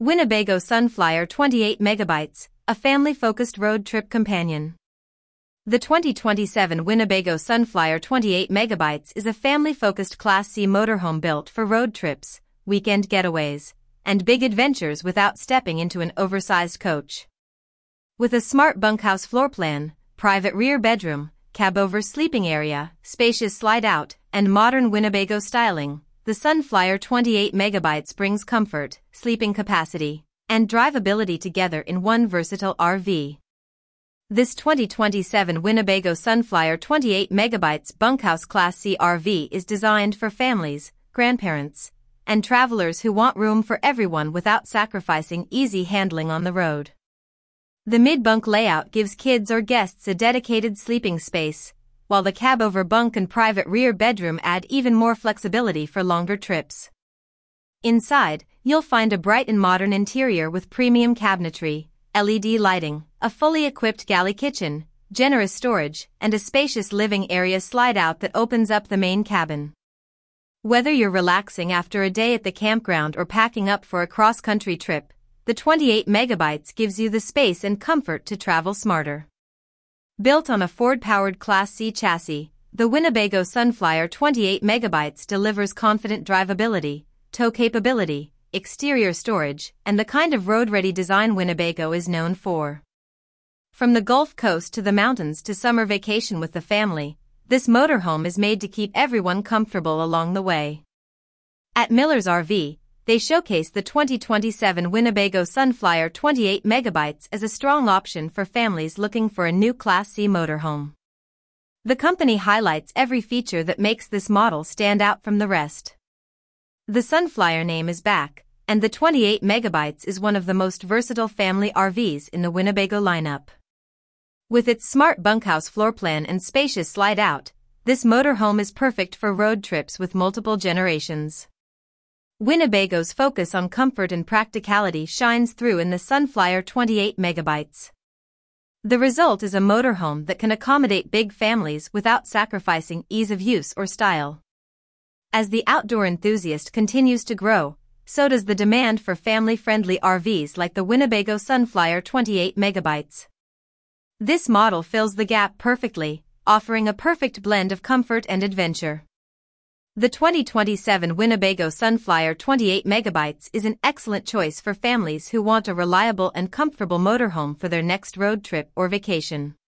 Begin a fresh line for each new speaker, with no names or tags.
Winnebago Sunflyer 28 megabytes, a family-focused road trip companion. The 2027 Winnebago Sunflyer 28 megabytes is a family-focused Class C motorhome built for road trips, weekend getaways, and big adventures without stepping into an oversized coach. With a smart bunkhouse floor plan, private rear bedroom, cab-over sleeping area, spacious slide-out, and modern Winnebago styling, the Sunflyer 28 megabytes brings comfort, sleeping capacity, and drivability together in one versatile RV. This 2027 Winnebago Sunflyer 28 megabytes bunkhouse Class C RV is designed for families, grandparents, and travelers who want room for everyone without sacrificing easy handling on the road. The mid-bunk layout gives kids or guests a dedicated sleeping space, while the cab-over bunk and private rear bedroom add even more flexibility for longer trips. Inside, you'll find a bright and modern interior with premium cabinetry, LED lighting, a fully equipped galley kitchen, generous storage, and a spacious living area slide-out that opens up the main cabin. Whether you're relaxing after a day at the campground or packing up for a cross-country trip, the 28 megabytes gives you the space and comfort to travel smarter. Built on a Ford-powered Class C chassis, the Winnebago Sunflyer 28 megabytes delivers confident drivability, tow capability, exterior storage, and the kind of road-ready design Winnebago is known for. From the Gulf Coast to the mountains to summer vacation with the family, this motorhome is made to keep everyone comfortable along the way. At Miller's RV, they showcase the 2027 Winnebago Sunflyer 28 megabytes as a strong option for families looking for a new Class C motorhome. The company highlights every feature that makes this model stand out from the rest. The Sunflyer name is back, and the 28 megabytes is one of the most versatile family RVs in the Winnebago lineup. With its smart bunkhouse floor plan and spacious slide-out, this motorhome is perfect for road trips with multiple generations. Winnebago's focus on comfort and practicality shines through in the Sunflyer 28 megabytes. The result is a motorhome that can accommodate big families without sacrificing ease of use or style. As the outdoor enthusiast continues to grow, so does the demand for family-friendly RVs like the Winnebago Sunflyer 28 megabytes. This model fills the gap perfectly, offering a perfect blend of comfort and adventure. The 2027 Winnebago Sunflyer 28 megabytes is an excellent choice for families who want a reliable and comfortable motorhome for their next road trip or vacation.